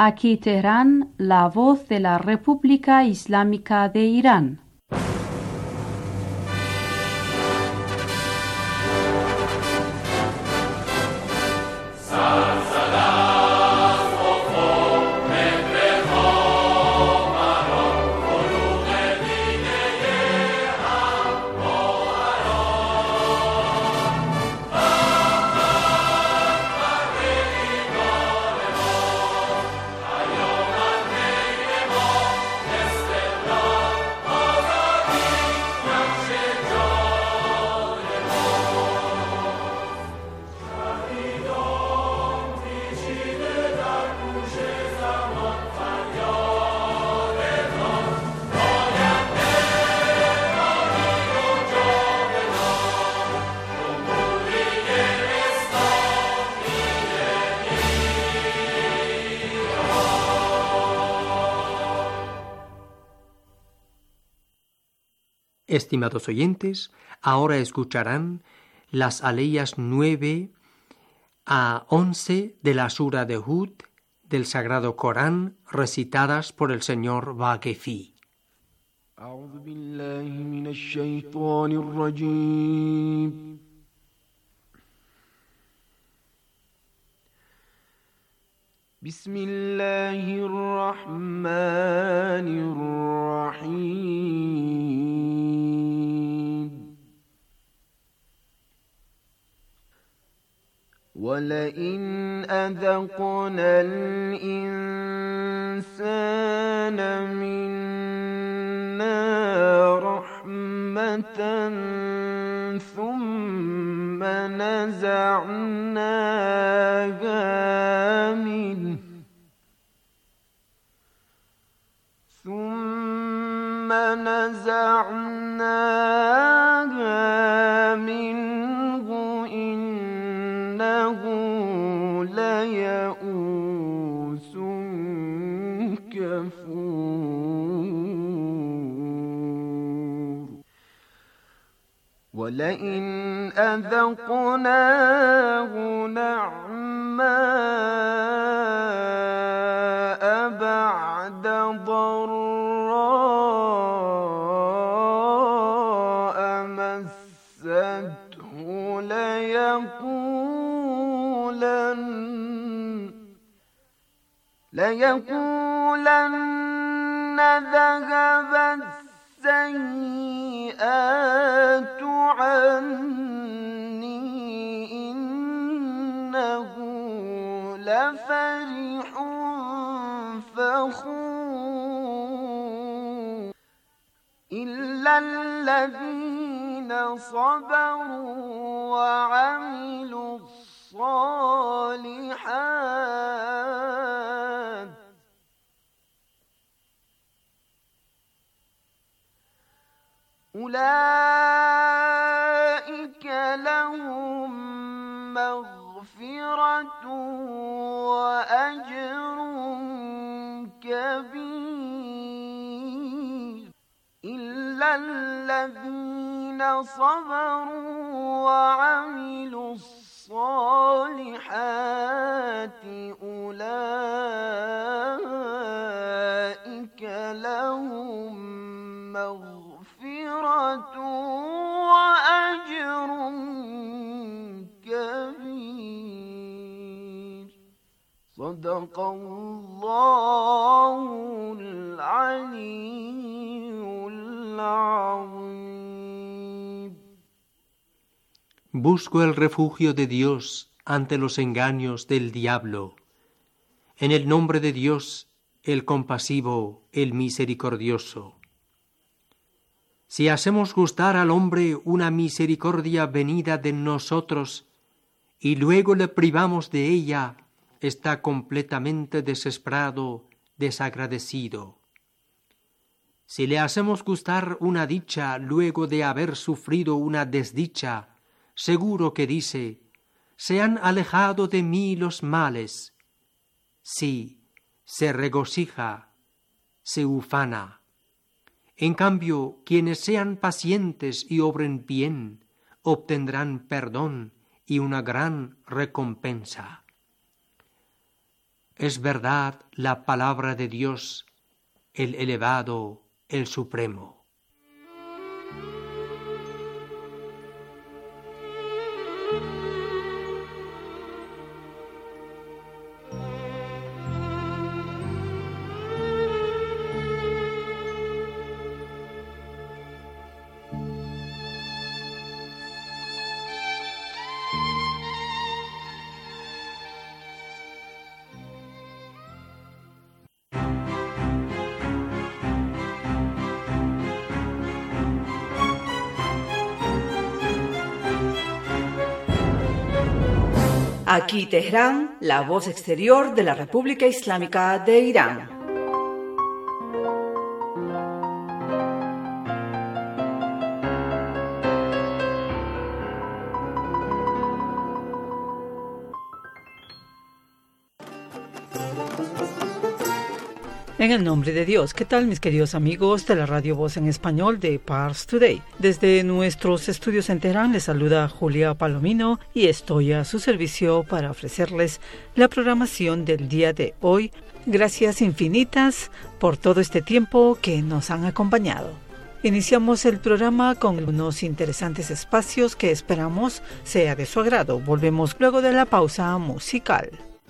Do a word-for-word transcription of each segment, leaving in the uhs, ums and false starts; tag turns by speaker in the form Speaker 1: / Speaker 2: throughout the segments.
Speaker 1: Aquí Teherán, la voz de la República Islámica de Irán.
Speaker 2: Estimados oyentes, ahora escucharán las aleyas nueve a once de la Sura de Hud del Sagrado Corán, recitadas por el señor Vaquefi.
Speaker 3: أعوذ بالله من الشيطان الرجيم بسم الله الرحمن الرحيم ولئن أذقنا الإنسان منا رحمة ثم نزعناها منه ثم نزعناها منه إنه ليئوس كفور ولئن أذقناه نعماء بعد ضراء مسته ليقولن ليقولن ذهب السيئات عني إنه لفرح فخور إلا الذين صبروا وعملوا الصالحات أولئك لهم مغفرة وأجر كبير إلا الذين صبروا وعملوا الصالحات أولئك لهم مغفرة وأجر كبير صدق الله العلي العظيم.
Speaker 2: Busco el refugio de Dios ante los engaños del diablo. En el nombre de Dios, el compasivo, el misericordioso. Si hacemos gustar al hombre una misericordia venida de nosotros y luego le privamos de ella, está completamente desesperado, desagradecido. Si le hacemos gustar una dicha luego de haber sufrido una desdicha, seguro que dice: se han alejado de mí los males. Sí, se regocija, se ufana. En cambio, quienes sean pacientes y obren bien, obtendrán perdón y una gran recompensa. es verdad la palabra de Dios, el elevado, el supremo.
Speaker 4: Aquí Teherán, la voz exterior de la República Islámica de Irán. En el nombre de Dios, ¿qué tal mis queridos amigos de la Radio Voz en Español de Pars Today? Desde nuestros estudios en Teherán les saluda Julia Palomino y estoy a su servicio para ofrecerles la programación del día de hoy. Gracias infinitas por todo este tiempo que nos han acompañado. Iniciamos el programa con unos interesantes espacios que esperamos sea de su agrado. Volvemos luego de la pausa musical.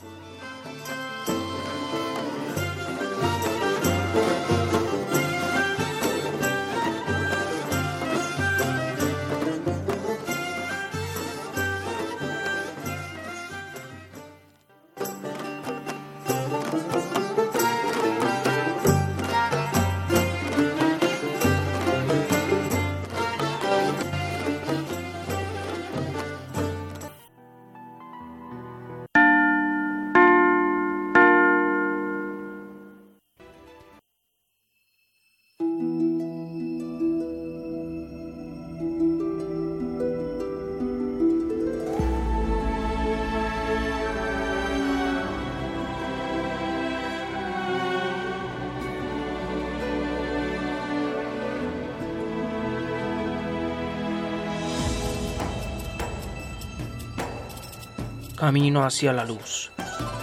Speaker 5: Camino hacia la luz.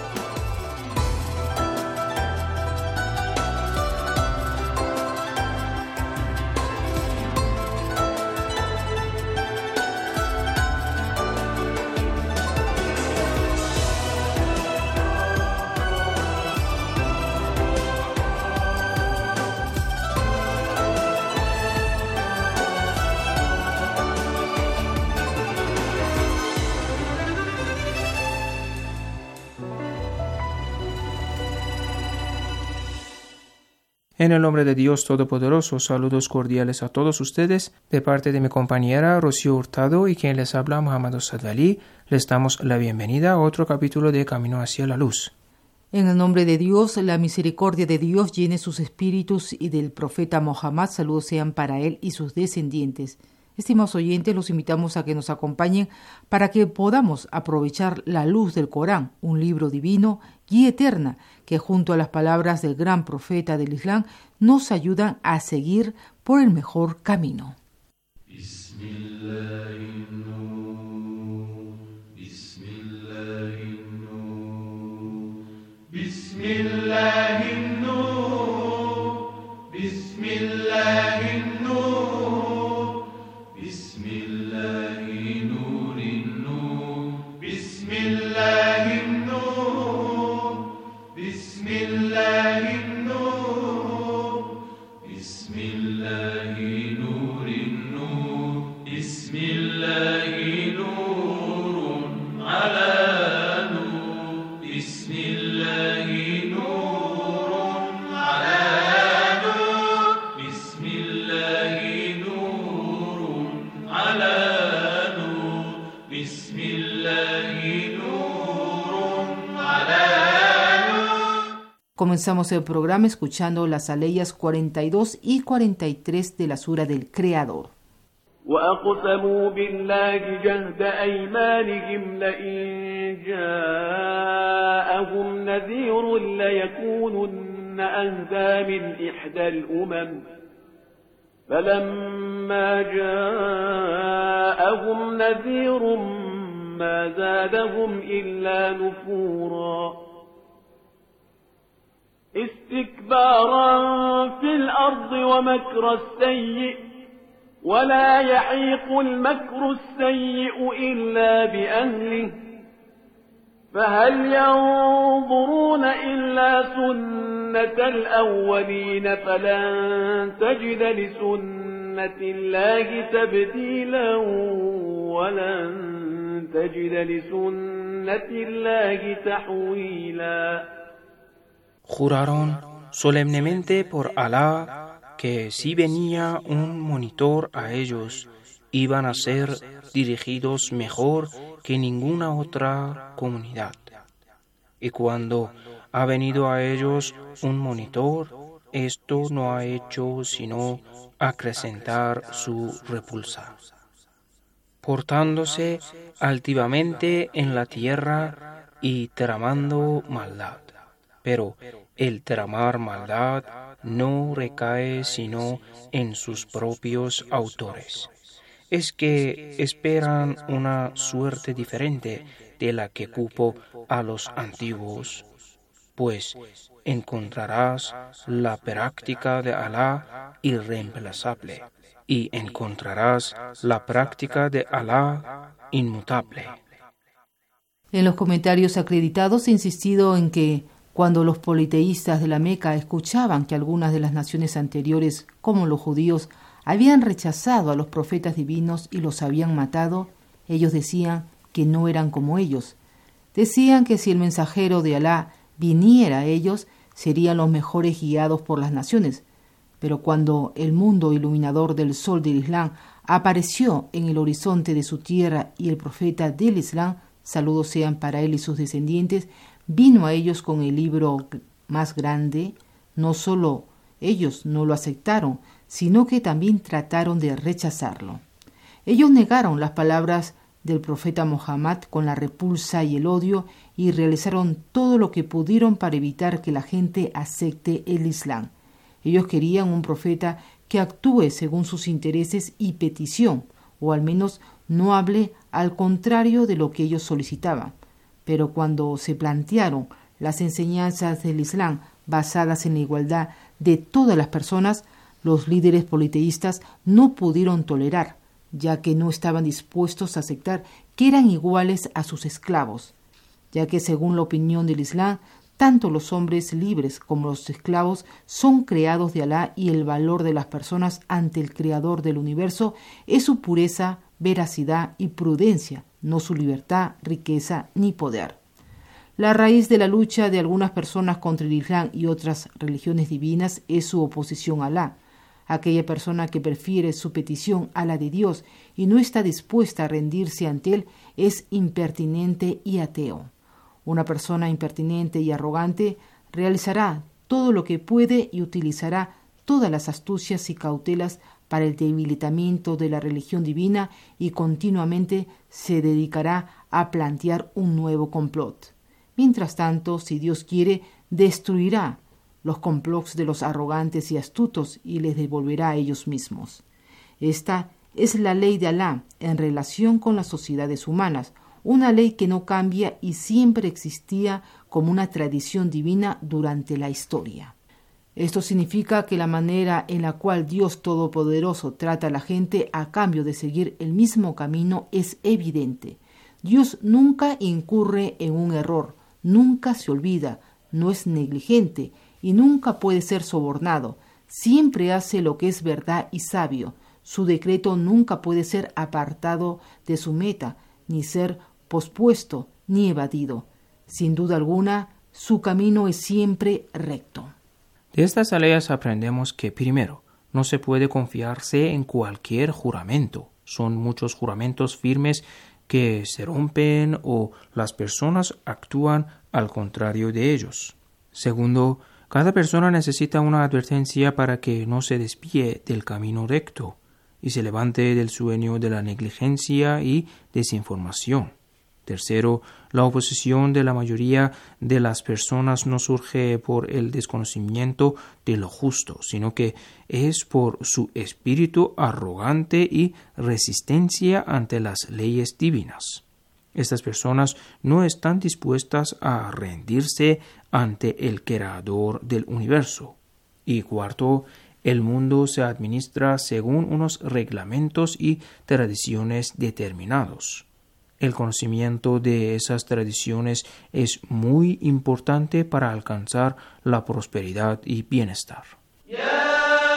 Speaker 5: En el nombre de Dios Todopoderoso, saludos cordiales a todos ustedes, de parte de mi compañera Rocío Hurtado y quien les habla Muhammad Sadali, les damos la bienvenida a otro capítulo de Camino hacia la Luz.
Speaker 6: En el nombre de Dios, la misericordia de Dios llene sus espíritus y del profeta Mohammed, saludos sean para él y sus descendientes. Estimados oyentes, los invitamos a que nos acompañen para que podamos aprovechar la luz del Corán, un libro divino, guía eterna, que junto a las palabras del gran profeta del Islam nos ayudan a seguir por el mejor camino. Comenzamos el programa escuchando las aleyas cuarenta y dos y cuarenta y tres de la sura del Creador.
Speaker 3: وأقسموا بالله جهد أيمانهم لئن جاءهم نذير ليكونن أهدى من إحدى الأمم فلما جاءهم نذير ما زادهم إلا نفورا استكبارا في الأرض ومكر السيء ولا يحيق المكر السيء إلا بأهله فهل ينظرون إلا سنة الأولين فلن تجد لسنة الله تبديلا ولن تجد لسنة الله تحويلا.
Speaker 5: Juraron solemnemente por Alá que si venía un monitor a ellos, iban a ser dirigidos mejor que ninguna otra comunidad. Y cuando ha venido a ellos un monitor, esto no ha hecho sino acrecentar su repulsa, portándose altivamente en la tierra y tramando maldad. Pero el tramar maldad no recae sino en sus propios autores. Es que esperan una suerte diferente de la que cupo a los antiguos, pues encontrarás la práctica de Alá irreemplazable y encontrarás la práctica de Alá inmutable.
Speaker 6: En los comentarios acreditados se ha insistido en que cuando los politeístas de la Meca escuchaban que algunas de las naciones anteriores, como los judíos, habían rechazado a los profetas divinos y los habían matado, ellos decían que no eran como ellos. Decían que si el mensajero de Alá viniera a ellos, serían los mejores guiados por las naciones. Pero cuando el mundo iluminador del sol del Islam apareció en el horizonte de su tierra y el profeta del Islam, saludos sean para él y sus descendientes, vino a ellos con el libro más grande, no solo ellos no lo aceptaron, sino que también trataron de rechazarlo. Ellos negaron las palabras del profeta Muhammad con la repulsa y el odio y realizaron todo lo que pudieron para evitar que la gente acepte el Islam. Ellos querían un profeta que actúe según sus intereses y petición, o al menos no hable al contrario de lo que ellos solicitaban. Pero cuando se plantearon las enseñanzas del Islam basadas en la igualdad de todas las personas, los líderes politeístas no pudieron tolerar, ya que no estaban dispuestos a aceptar que eran iguales a sus esclavos, ya que según la opinión del Islam, tanto los hombres libres como los esclavos son creados de Alá y el valor de las personas ante el Creador del universo es su pureza, veracidad y prudencia, no su libertad, riqueza ni poder. La raíz de la lucha de algunas personas contra el Islam y otras religiones divinas es su oposición a Alá. Aquella persona que prefiere su petición a la de Dios y no está dispuesta a rendirse ante Él es impertinente y ateo. Una persona impertinente y arrogante realizará todo lo que puede y utilizará todas las astucias y cautelas para el debilitamiento de la religión divina y continuamente se dedicará a plantear un nuevo complot. Mientras tanto, si Dios quiere, destruirá los complots de los arrogantes y astutos y les devolverá a ellos mismos. Esta es la ley de Alá en relación con las sociedades humanas, una ley que no cambia y siempre existía como una tradición divina durante la historia. Esto significa que la manera en la cual Dios Todopoderoso trata a la gente a cambio de seguir el mismo camino es evidente. Dios nunca incurre en un error, nunca se olvida, no es negligente y nunca puede ser sobornado. Siempre hace lo que es verdad y sabio. Su decreto nunca puede ser apartado de su meta, ni ser pospuesto ni evadido. Sin duda alguna, su camino es siempre recto.
Speaker 5: De estas aleyas aprendemos que, primero, no se puede confiarse en cualquier juramento. Son muchos juramentos firmes que se rompen o las personas actúan al contrario de ellos. Segundo, cada persona necesita una advertencia para que no se desvíe del camino recto y se levante del sueño de la negligencia y desinformación. Tercero, la oposición de la mayoría de las personas no surge por el desconocimiento de lo justo, sino que es por su espíritu arrogante y resistencia ante las leyes divinas. Estas personas no están dispuestas a rendirse ante el creador del universo. Y cuarto, el mundo se administra según unos reglamentos y tradiciones determinados. El conocimiento de esas tradiciones es muy importante para alcanzar la prosperidad y bienestar. Yeah.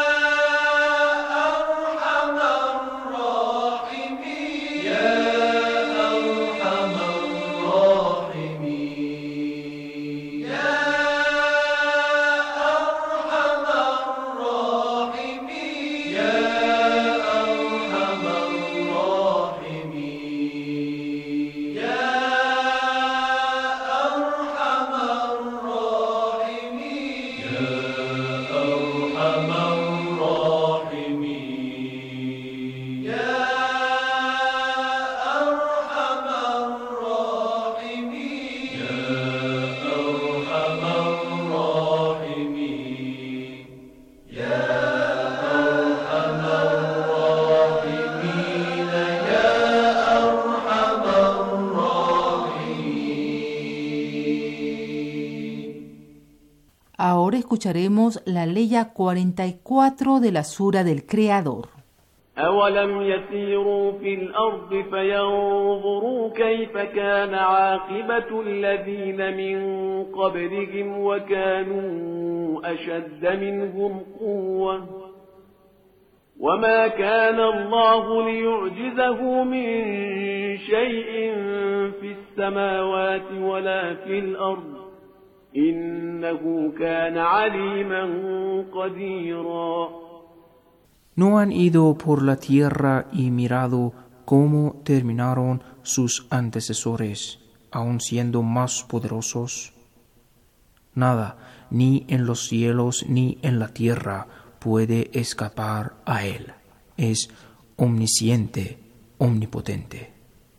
Speaker 6: Ahora escucharemos la leya cuarenta y cuatro de la Sura del Creador.
Speaker 3: أَوَلَمْ يَسِيرُوا فِي الْأَرْضِ فَيَنْظُرُوا كَيْفَ كَانَ عَاقِبَةُ الَّذِينَ مِنْ قَبْلِهِمْ وَكَانُوا أَشَدَّ مِنْهُمْ قُوَّةً وَمَا كَانَ اللَّهُ لِيُعْجِزَهُ مِنْ شَيْءٍ فِي السَّمَاوَاتِ وَلَا فِي الْأَرْضِ إِنَّهُ كَانَ عَلِيمًا قَدِيرًا.
Speaker 5: ¿No han ido por la tierra y mirado cómo terminaron sus antecesores, aun siendo más poderosos? Nada, ni en los cielos ni en la tierra, puede escapar a él. Es omnisciente, omnipotente.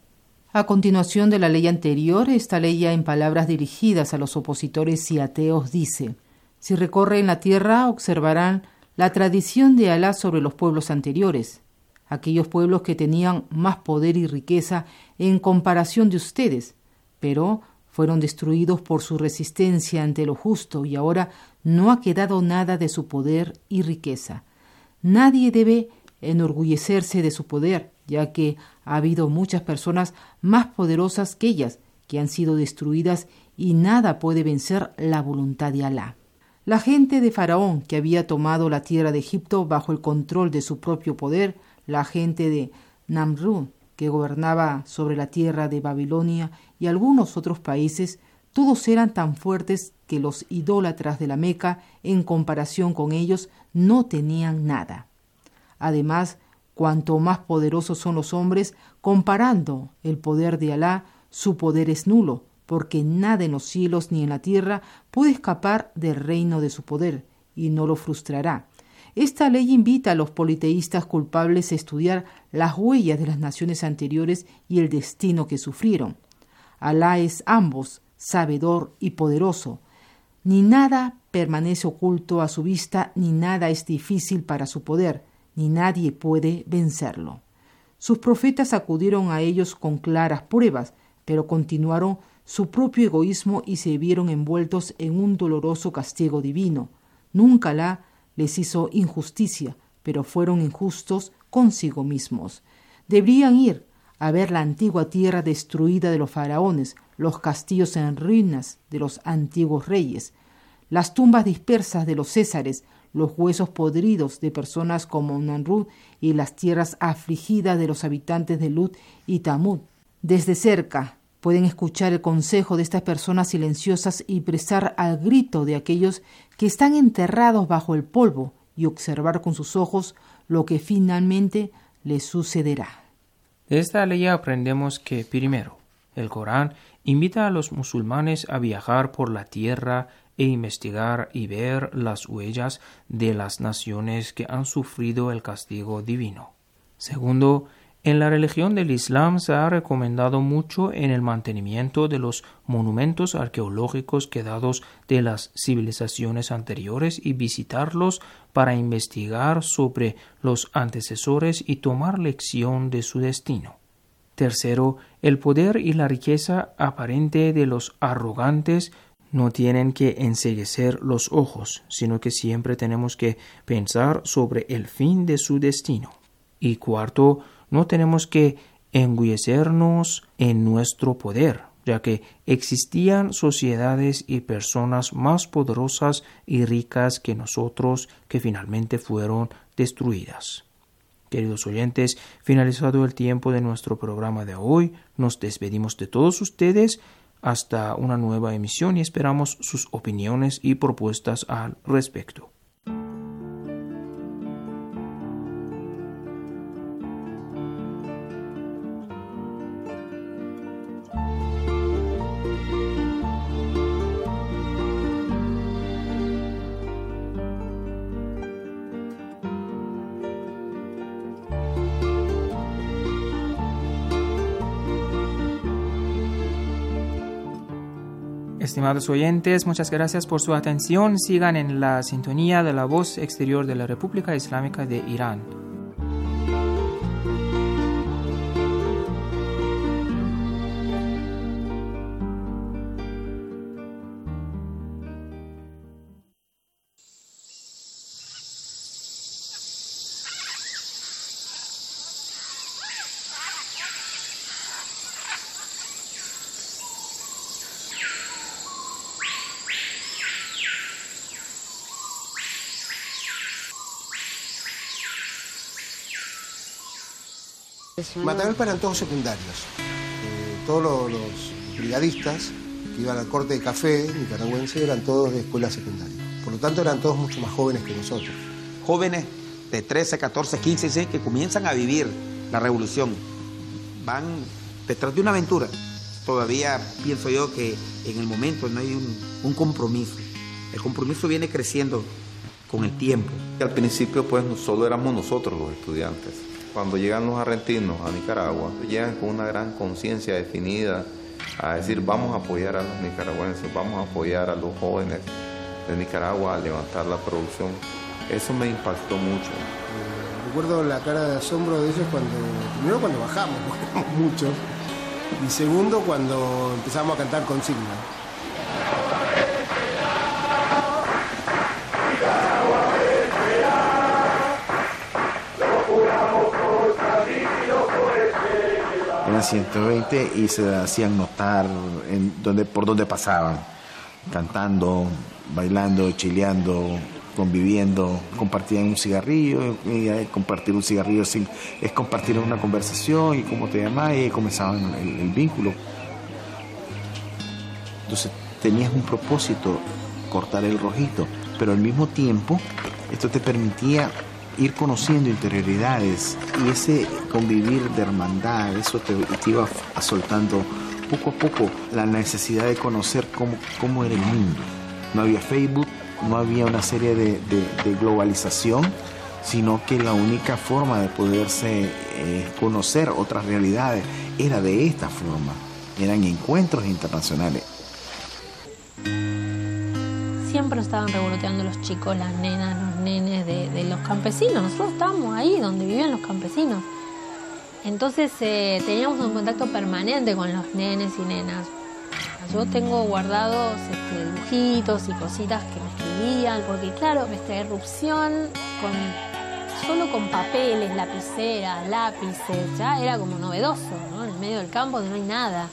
Speaker 6: A continuación de la ley anterior, esta ley en palabras dirigidas a los opositores y ateos dice: si recorren la tierra, observarán la tradición de Alá sobre los pueblos anteriores, aquellos pueblos que tenían más poder y riqueza en comparación de ustedes, pero fueron destruidos por su resistencia ante lo justo y ahora no ha quedado nada de su poder y riqueza. Nadie debe enorgullecerse de su poder, ya que ha habido muchas personas más poderosas que ellas que han sido destruidas y nada puede vencer la voluntad de Alá. La gente de Faraón, que había tomado la tierra de Egipto bajo el control de su propio poder, la gente de Namrud, que gobernaba sobre la tierra de Babilonia y algunos otros países, todos eran tan fuertes que los idólatras de la Meca, en comparación con ellos, no tenían nada. Además, cuanto más poderosos son los hombres, comparando el poder de Alá, su poder es nulo, porque nada en los cielos ni en la tierra puede escapar del reino de su poder, y no lo frustrará. Esta ley invita a los politeístas culpables a estudiar las huellas de las naciones anteriores y el destino que sufrieron. Alá es ambos, sabedor y poderoso. Ni nada permanece oculto a su vista, ni nada es difícil para su poder, ni nadie puede vencerlo. Sus profetas acudieron a ellos con claras pruebas, pero continuaron su propio egoísmo y se vieron envueltos en un doloroso castigo divino. Nunca Alá les hizo injusticia, pero fueron injustos consigo mismos. Deberían ir a ver la antigua tierra destruida de los faraones, los castillos en ruinas de los antiguos reyes, las tumbas dispersas de los césares, los huesos podridos de personas como Namrud y las tierras afligidas de los habitantes de Lut y Tamud. Desde cerca pueden escuchar el consejo de estas personas silenciosas y prestar al grito de aquellos que están enterrados bajo el polvo y observar con sus ojos lo que finalmente les sucederá.
Speaker 5: De esta ley aprendemos que, primero, el Corán invita a los musulmanes a viajar por la tierra e investigar y ver las huellas de las naciones que han sufrido el castigo divino. Segundo, en la religión del Islam se ha recomendado mucho en el mantenimiento de los monumentos arqueológicos quedados de las civilizaciones anteriores y visitarlos para investigar sobre los antecesores y tomar lección de su destino. Tercero, el poder y la riqueza aparente de los arrogantes no tienen que enceguecer los ojos, sino que siempre tenemos que pensar sobre el fin de su destino. Y cuarto, no tenemos que engullecernos en nuestro poder, ya que existían sociedades y personas más poderosas y ricas que nosotros que finalmente fueron destruidas. Queridos oyentes, finalizado el tiempo de nuestro programa de hoy, nos despedimos de todos ustedes hasta una nueva emisión y esperamos sus opiniones y propuestas al respecto. Estimados oyentes, muchas gracias por su atención. Sigan en la sintonía de la voz exterior de la República Islámica de Irán.
Speaker 7: Matagalpa eran todos secundarios. Eh, todos los, los brigadistas que iban al corte de café nicaragüense eran todos de escuela secundaria. Por lo tanto, eran todos mucho más jóvenes que nosotros.
Speaker 8: Jóvenes de trece, catorce, quince, dieciséis que comienzan a vivir la revolución. Van detrás de una aventura. Todavía pienso yo que en el momento no hay un, un compromiso. El compromiso viene creciendo con el tiempo.
Speaker 9: Al principio, pues, solo éramos nosotros los estudiantes. Cuando llegan los argentinos a Nicaragua, llegan con una gran conciencia definida a decir vamos a apoyar a los nicaragüenses, vamos a apoyar a los jóvenes de Nicaragua a levantar la producción. Eso me impactó mucho.
Speaker 7: Eh, recuerdo la cara de asombro de ellos cuando, primero cuando bajamos, bajamos mucho, y segundo cuando empezamos a cantar consigna.
Speaker 10: Eran ciento veinte y se hacían notar en donde, por donde pasaban, cantando, bailando, chileando, conviviendo, compartían un cigarrillo, y compartir un cigarrillo sin, es compartir una conversación y cómo te llamas, y comenzaban el, el vínculo. Entonces tenías un propósito, cortar el rojito, pero al mismo tiempo esto te permitía ir conociendo interioridades y ese convivir de hermandad, eso te, te iba soltando poco a poco la necesidad de conocer cómo, cómo era el mundo. No había Facebook, no había una serie de, de, de globalización, sino que la única forma de poderse eh, conocer otras realidades era de esta forma, eran encuentros internacionales.
Speaker 11: Siempre estaban revoloteando los chicos, las nenas, los nenes de, de los campesinos. Nosotros estábamos ahí donde vivían los campesinos. Entonces eh, teníamos un contacto permanente con los nenes y nenas. Yo tengo guardados este, dibujitos y cositas que me escribían, porque claro, esta erupción con, solo con papeles, lapiceras, lápices, ya era como novedoso, ¿no? En el medio del campo donde no hay nada.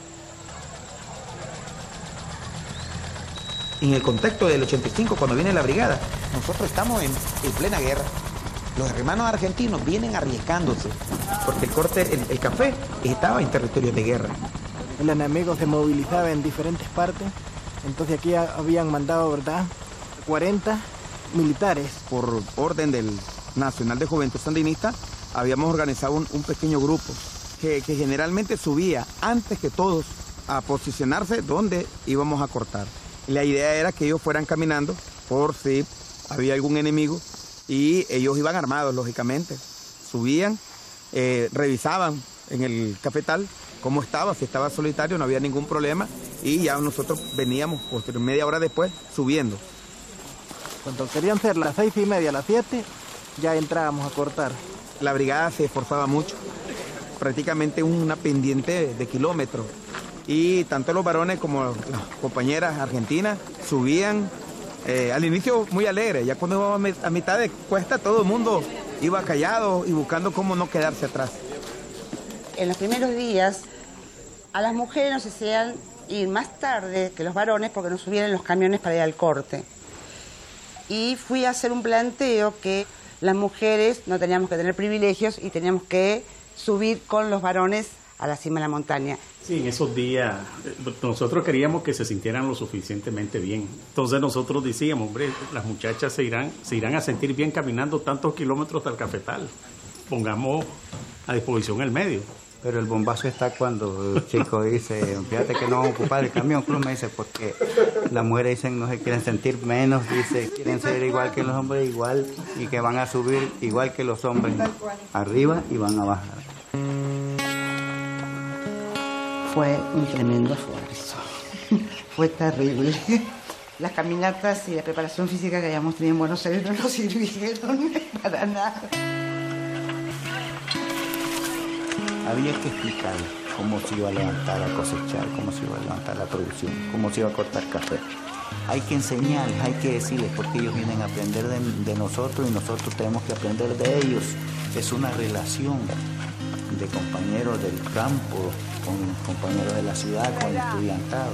Speaker 8: En el contexto del ochenta y cinco, cuando viene la brigada, nosotros estamos en, en plena guerra. Los hermanos argentinos vienen arriesgándose, porque el corte, el, el café estaba en territorio de guerra.
Speaker 12: El enemigo se movilizaba en diferentes partes, entonces aquí habían mandado, ¿verdad?, cuarenta militares.
Speaker 8: Por orden del Nacional de Juventud Sandinista, habíamos organizado un, un pequeño grupo que, que generalmente subía antes que todos a posicionarse donde íbamos a cortar. La idea era que ellos fueran caminando por si había algún enemigo y ellos iban armados, lógicamente. Subían, eh, revisaban en el cafetal cómo estaba, si estaba solitario no había ningún problema y ya nosotros veníamos posterior, media hora después subiendo.
Speaker 12: Cuando querían ser las seis y media, las siete, ya entrábamos a cortar.
Speaker 8: La brigada se esforzaba mucho prácticamente una pendiente de, de kilómetros. Y tanto los varones como las compañeras argentinas subían eh, al inicio muy alegres. Ya cuando íbamos a mitad de cuesta todo el mundo iba callado y buscando cómo no quedarse atrás.
Speaker 13: En los primeros días a las mujeres nos hacían ir más tarde que los varones porque nos subían en los camiones para ir al corte. Y fui a hacer un planteo que las mujeres no teníamos que tener privilegios y teníamos que subir con los varones a la cima de la montaña.
Speaker 14: Sí, en esos días nosotros queríamos que se sintieran lo suficientemente bien. Entonces nosotros decíamos, hombre, las muchachas se irán, se irán a sentir bien caminando tantos kilómetros del cafetal. Pongamos a disposición el medio.
Speaker 15: Pero el bombazo está cuando el chico dice, fíjate que no vamos a ocupar el camión, Cruz me dice, porque las mujeres dicen no se quieren sentir menos, dice, quieren ser igual que los hombres, igual, y que van a subir igual que los hombres, arriba y van a bajar.
Speaker 13: Fue un tremendo esfuerzo, fue terrible. Las caminatas y la preparación física que habíamos tenido en Buenos Aires no nos sirvieron para nada.
Speaker 10: Había que explicar cómo se iba a levantar a cosechar, cómo se iba a levantar la producción, cómo se iba a cortar café. Hay que enseñarles, hay que decirles, porque ellos vienen a aprender de, de nosotros y nosotros tenemos que aprender de ellos. Es una relación de compañeros del campo con compañeros de la ciudad, con el estudiantado.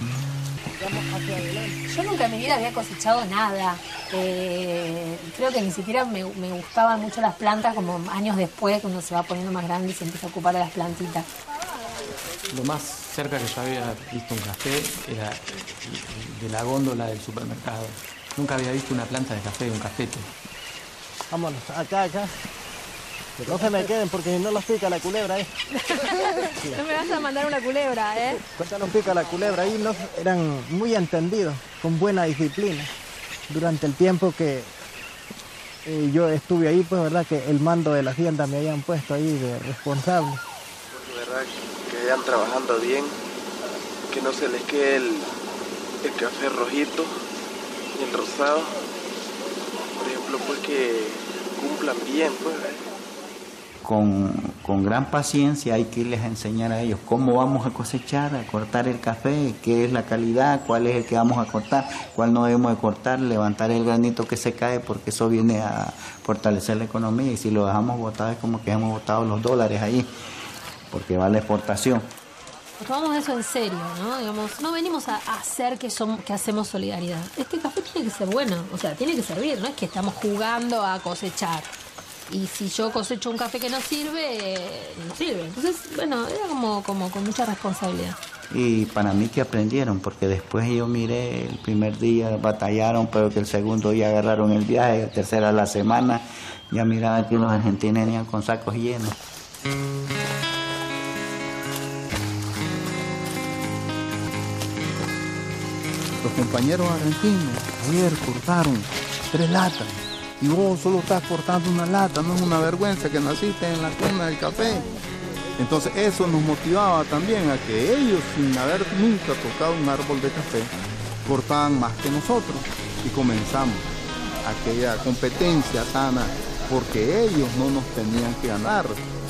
Speaker 11: Yo nunca en mi vida había cosechado nada. Eh, creo que ni siquiera me, me gustaban mucho las plantas, como años después, cuando se va poniendo más grande y se empieza a ocupar de las plantitas.
Speaker 16: Lo más cerca que yo había visto un café era de la góndola del supermercado. Nunca había visto una planta de café, un cafete.
Speaker 12: Vámonos, acá, acá. No se me queden porque no los pica la culebra, ¿eh?
Speaker 11: Sí. No me vas a mandar una culebra, ¿eh?
Speaker 12: Cuenta nos pica la culebra. Ahí no, eran muy entendidos, con buena disciplina. Durante el tiempo que eh, yo estuve ahí, pues, verdad, que el mando de la hacienda me habían puesto ahí de responsable.
Speaker 17: De verdad, que vayan trabajando bien, que no se les quede el, el café rojito y el rosado. Por ejemplo, pues que cumplan bien, pues.
Speaker 10: Con, con gran paciencia hay que irles a enseñar a ellos cómo vamos a cosechar, a cortar el café, qué es la calidad, cuál es el que vamos a cortar, cuál no debemos de cortar, levantar el granito que se cae, porque eso viene a fortalecer la economía, y si lo dejamos botado es como que hemos botado los dólares ahí, porque va la exportación.
Speaker 11: Tomamos eso en serio, ¿no? Digamos, no venimos a hacer que, somos, que hacemos solidaridad. Este café tiene que ser bueno, o sea, tiene que servir, no es que estamos jugando a cosechar. Y si yo cosecho un café que no sirve, eh, no sirve. Entonces, bueno, era como, como con mucha responsabilidad.
Speaker 10: Y para mí que aprendieron, porque después yo miré, el primer día batallaron, pero que el segundo día agarraron el viaje, el tercero a la semana, ya miraba que los argentinos venían con sacos llenos.
Speaker 18: Los compañeros argentinos ayer cortaron tres latas. Y vos solo estás cortando una lata, no es una vergüenza que naciste en la cuna del café. Entonces eso nos motivaba también a que ellos, sin haber nunca tocado un árbol de café, cortaban más que nosotros. Y comenzamos aquella competencia sana, porque ellos no nos tenían que ganar.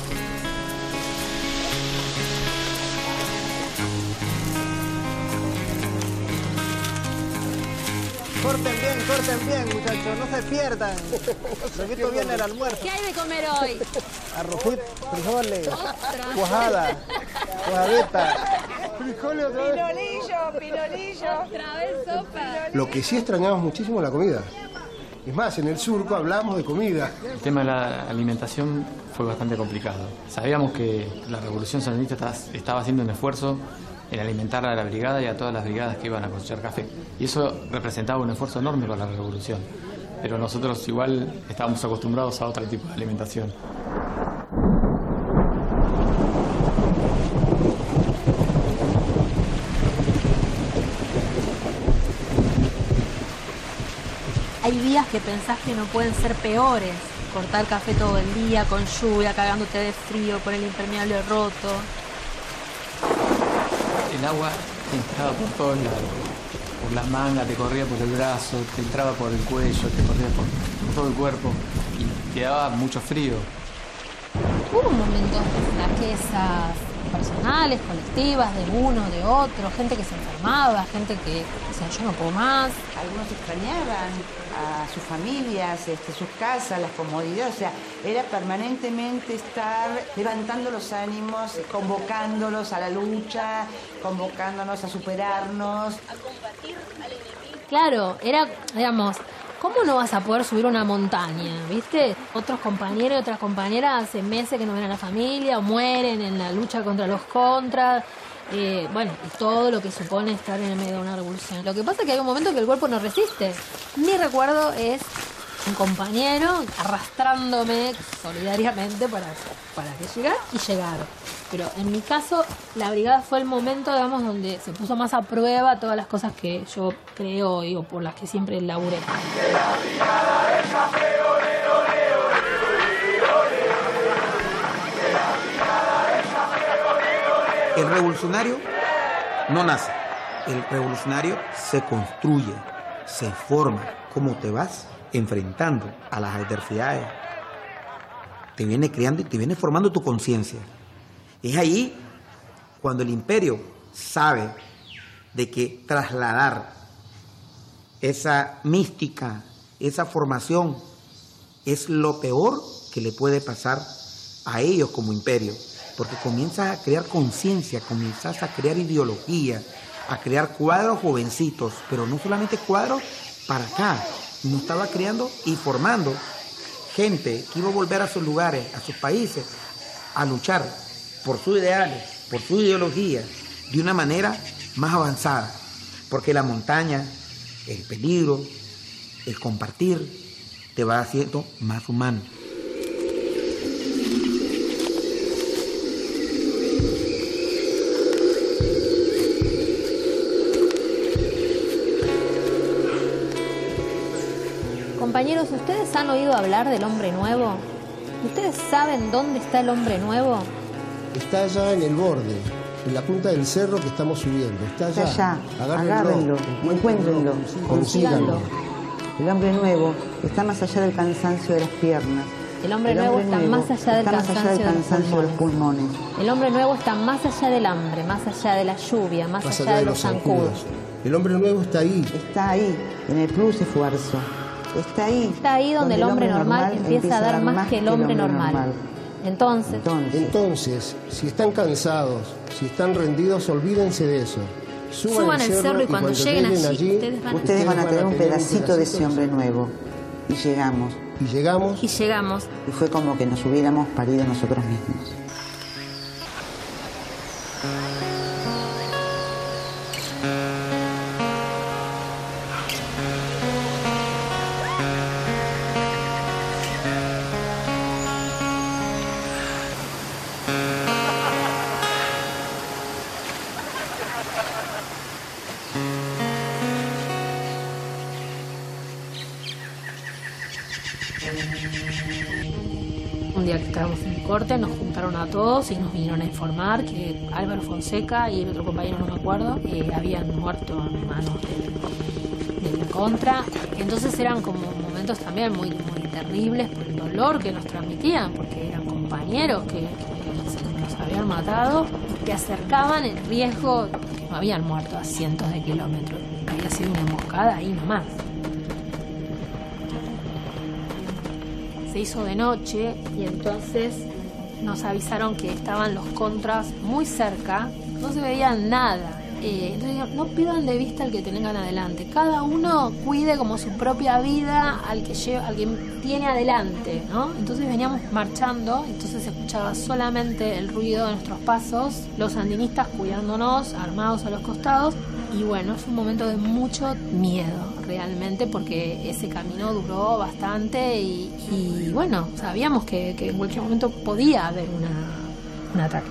Speaker 12: Corten bien, corten bien, muchachos, no se pierdan. Luego viene el almuerzo.
Speaker 11: ¿Qué hay de comer hoy?
Speaker 12: Arrocito, frijoles, cuajada, cuajadita.
Speaker 19: Frijoles otra vez. Pinolillo, pinolillo.
Speaker 11: Otra vez sopa.
Speaker 7: Lo que sí extrañamos muchísimo es la comida. Es más, en el surco hablamos de comida.
Speaker 16: El tema de la alimentación fue bastante complicado. Sabíamos que la Revolución Sandinista estaba haciendo un esfuerzo en alimentar a la brigada y a todas las brigadas que iban a cosechar café. Y eso representaba un esfuerzo enorme para la revolución. Pero nosotros igual estábamos acostumbrados a otro tipo de alimentación.
Speaker 11: Hay días que pensás que no pueden ser peores. Cortar café todo el día, con lluvia, cagándote de frío, con el impermeable roto.
Speaker 16: El agua te entraba por todos lados, por las mangas, te corría por el brazo, te entraba por el cuello, te corría por, por todo el cuerpo y te daba mucho frío.
Speaker 11: Hubo momentos de flaquezas personales, colectivas, de uno, de otro, gente que se enfermaba, gente que decía yo no puedo más.
Speaker 13: Algunos extrañaban a sus familias, este, sus casas, las comodidades, o sea, era permanentemente estar levantando los ánimos, convocándolos a la lucha, convocándonos a superarnos.
Speaker 11: A combatir al enemigo. Claro, era, digamos, ¿cómo no vas a poder subir una montaña? ¿Viste? Otros compañeros y otras compañeras hace meses que no ven a la familia o mueren en la lucha contra los contras. Eh, bueno, y todo lo que supone estar en el medio de una revolución. Lo que pasa es que hay un momento que el cuerpo no resiste. Mi recuerdo es un compañero arrastrándome solidariamente para, para que llegara y llegar. Pero en mi caso, la brigada fue el momento, digamos, donde se puso más a prueba todas las cosas que yo creo y por las que siempre laburé.
Speaker 8: El revolucionario no nace, el revolucionario se construye, se forma. ¿Cómo te vas enfrentando a las adversidades? Te viene creando y te viene formando tu conciencia. Es ahí cuando el imperio sabe de que trasladar esa mística, esa formación, es lo peor que le puede pasar a ellos como imperio. Porque comienzas a crear conciencia, comienzas a crear ideología, a crear cuadros jovencitos, pero no solamente cuadros para acá, sino estaba creando y formando gente que iba a volver a sus lugares, a sus países, a luchar por sus ideales, por su ideología, de una manera más avanzada. Porque la montaña, el peligro, el compartir, te va haciendo más humano.
Speaker 11: Compañeros, ¿ustedes han oído hablar del hombre nuevo? ¿Ustedes saben dónde está el hombre nuevo?
Speaker 7: Está allá en el borde, en la punta del cerro que estamos subiendo. Está allá.
Speaker 13: Está allá. Agárrenlo, encuéntrenlo, consíganlo. El hombre nuevo está más allá del cansancio de las piernas.
Speaker 11: El hombre, el hombre nuevo está nuevo más allá del
Speaker 13: está cansancio, más allá del cansancio de los pulmones.
Speaker 11: El hombre nuevo está más allá del hambre, más allá de la lluvia, más, más allá, allá de los zancudos.
Speaker 7: El hombre nuevo está ahí.
Speaker 13: Está ahí, en el plus esfuerzo. Está ahí.
Speaker 11: Está ahí donde, donde el hombre, hombre normal, normal empieza a dar más que el hombre, hombre normal. normal. Entonces,
Speaker 7: Entonces, Entonces, si están cansados, si están rendidos, olvídense de eso.
Speaker 11: Suban, Suban el cerro, cerro y cuando, y cuando lleguen allí, allí
Speaker 13: ustedes, van, ustedes van a tener un pedacito de ese hombre nuevo. Y llegamos.
Speaker 7: Y llegamos.
Speaker 11: Y llegamos.
Speaker 13: Y fue como que nos hubiéramos parido nosotros mismos.
Speaker 11: Un día que estábamos en el corte nos juntaron a todos y nos vinieron a informar que Álvaro Fonseca y el otro compañero, no me acuerdo, eh, habían muerto en manos de, de la contra. Entonces eran como momentos también muy, muy terribles por el dolor que nos transmitían, porque eran compañeros que, que nos habían matado, que acercaban el riesgo, que no habían muerto a cientos de kilómetros, había sido una emboscada ahí nomás. Se hizo de noche y entonces nos avisaron que estaban los contras muy cerca, no se veía nada. Eh, entonces no pierdan de vista al que tengan adelante, cada uno cuide como su propia vida al que lleva, al que tiene adelante, ¿no? Entonces veníamos marchando, entonces se escuchaba solamente el ruido de nuestros pasos, los sandinistas cuidándonos, armados a los costados, y bueno, fue un momento de mucho miedo realmente, porque ese camino duró bastante y, y bueno, sabíamos que, que en cualquier momento podía haber una, un ataque.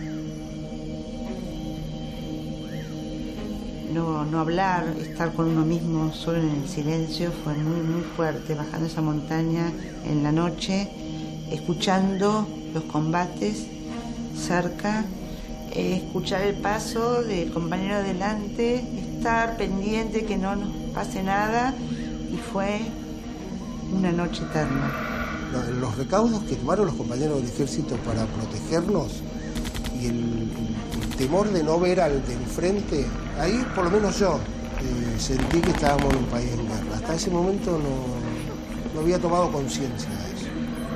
Speaker 13: No, no hablar, estar con uno mismo solo en el silencio fue muy, muy fuerte, bajando esa montaña en la noche, escuchando los combates cerca, eh, escuchar el paso del compañero adelante, estar pendiente que no nos pase nada, y fue una noche eterna.
Speaker 7: Los, los recaudos que tomaron los compañeros del ejército para protegernos y el, el, el temor de no ver al del frente, ahí por lo menos yo eh, sentí que estábamos en un país en guerra. Hasta ese momento no, no había tomado conciencia de eso.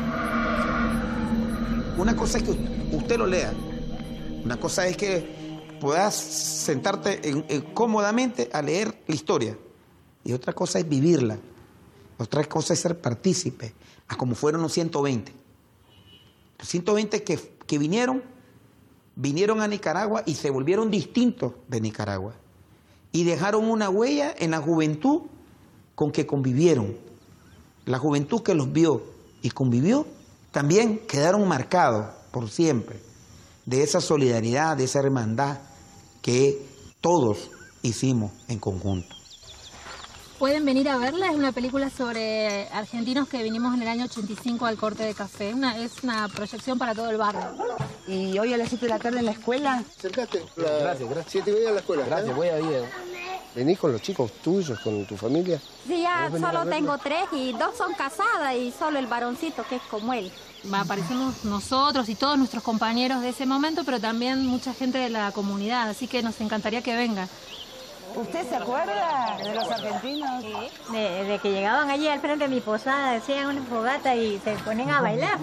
Speaker 8: Una cosa es que usted lo lea, una cosa es que puedas sentarte en, en, cómodamente a leer la historia, y otra cosa es vivirla, otra cosa es ser partícipe, a como fueron los ciento veinte. Los ciento veinte que, que vinieron, vinieron a Nicaragua y se volvieron distintos de Nicaragua, y dejaron una huella en la juventud con que convivieron. La juventud que los vio y convivió, también quedaron marcados por siempre de esa solidaridad, de esa hermandad que todos hicimos en conjunto.
Speaker 11: Pueden venir a verla, es una película sobre argentinos que vinimos en el año ochenta y cinco al corte de café. Una, es una proyección para todo el barrio.
Speaker 13: ¿Y hoy a las siete de la tarde en la escuela?
Speaker 7: Acércate. La...
Speaker 20: Gracias, gracias.
Speaker 7: siete y media en la escuela.
Speaker 20: Gracias,
Speaker 7: ¿eh?
Speaker 20: voy a ir.
Speaker 7: ¿Venís con los chicos tuyos, con tu familia?
Speaker 21: Sí, ya solo tengo tres y dos son casadas y solo el varoncito que es como él.
Speaker 11: Aparecemos nosotros y todos nuestros compañeros de ese momento, pero también mucha gente de la comunidad, así que nos encantaría que venga.
Speaker 19: ¿Usted se acuerda de los argentinos?
Speaker 21: Sí. De, de que llegaban allí al frente de mi posada, hacían una fogata y se ponen a bailar.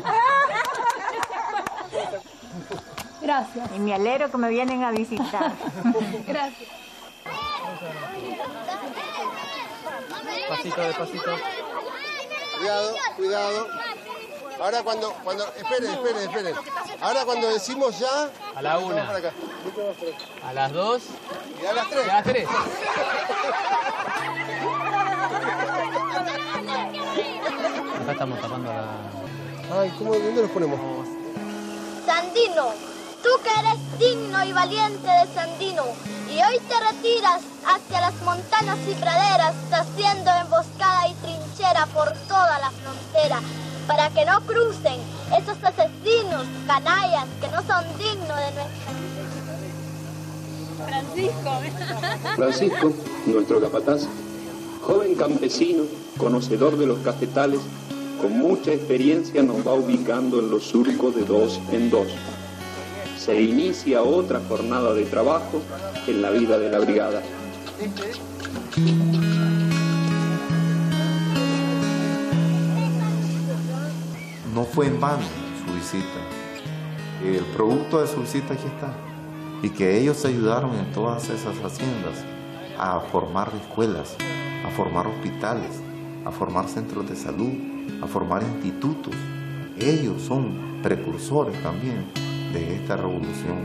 Speaker 21: Gracias. Y me alegro que me vienen a visitar.
Speaker 11: Gracias.
Speaker 16: Pasito de pasito.
Speaker 7: Cuidado, cuidado. Ahora cuando, cuando, esperen, esperen, esperen. Ahora cuando decimos ya...
Speaker 16: A la una.
Speaker 7: Para acá.
Speaker 16: A las dos.
Speaker 7: Y a las tres.
Speaker 16: Y a las tres. Acá estamos tapando la...
Speaker 7: Ay, ¿cómo, ¿dónde los ponemos?
Speaker 21: Sandino, tú que eres digno y valiente de Sandino, y hoy te retiras hacia las montañas y praderas, haciendo emboscada y trinchera por toda la frontera, para que no crucen esos asesinos, canallas, que no son dignos de nuestra... Francisco.
Speaker 22: Francisco, nuestro capataz, joven campesino, conocedor de los cafetales, con mucha experiencia nos va ubicando en los surcos de dos en dos. Se inicia otra jornada de trabajo en la vida de la brigada.
Speaker 9: No fue en vano su visita. El producto de su visita aquí está. Y que ellos ayudaron en todas esas haciendas a formar escuelas, a formar hospitales, a formar centros de salud, a formar institutos. Ellos son precursores también de esta revolución.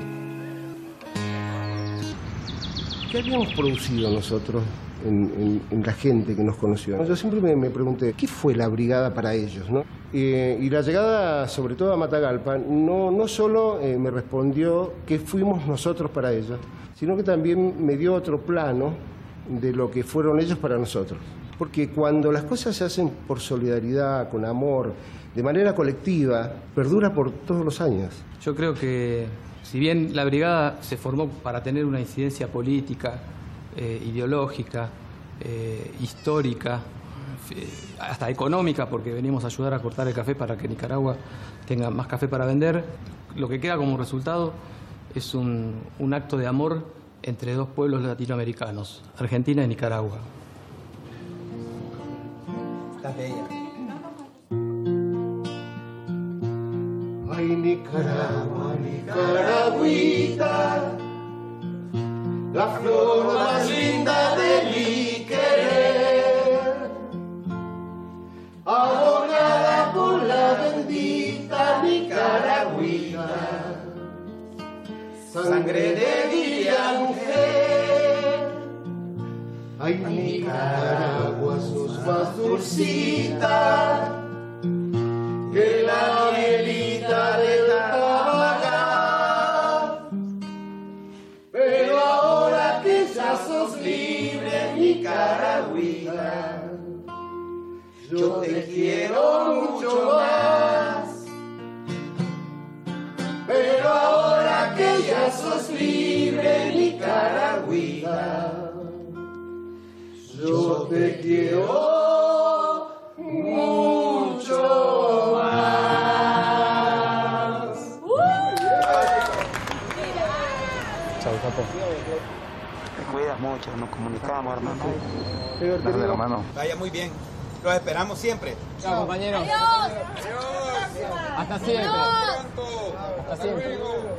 Speaker 7: ¿Qué habíamos producido nosotros en, en, en la gente que nos conoció? Yo siempre me, me pregunté, ¿qué fue la brigada para ellos, no? Eh, y la llegada, sobre todo a Matagalpa, no, no solo eh, me respondió qué fuimos nosotros para ellos, sino que también me dio otro plano de lo que fueron ellos para nosotros. Porque cuando las cosas se hacen por solidaridad, con amor, de manera colectiva, perdura por todos los años.
Speaker 16: Yo creo que, si bien la brigada se formó para tener una incidencia política, eh, ideológica, eh, histórica, eh, hasta económica, porque venimos a ayudar a cortar el café para que Nicaragua tenga más café para vender, lo que queda como resultado es un, un acto de amor entre dos pueblos latinoamericanos, Argentina y Nicaragua.
Speaker 8: Estás bella.
Speaker 3: Ay, Nicaragua, Nicaragüita, la flor más linda de mi querer, adornada por la bendita Nicaragüita, sangre de vida mujer. Ay, Nicaragua, sos más dulcita que la mielita del tabacal. Pero ahora que ya sos libre, Nicaragüita, yo te quiero mucho más. Pero ahora que ya sos libre, Nicaragüita, yo te quiero mucho más.
Speaker 1: gracias mucho, nos comunicamos, hermano.
Speaker 8: Gracias,
Speaker 1: hermano.
Speaker 8: Vaya muy bien. Los esperamos siempre.
Speaker 1: Chao, compañeros.
Speaker 8: Adiós.
Speaker 1: Hasta siempre. Hasta siempre.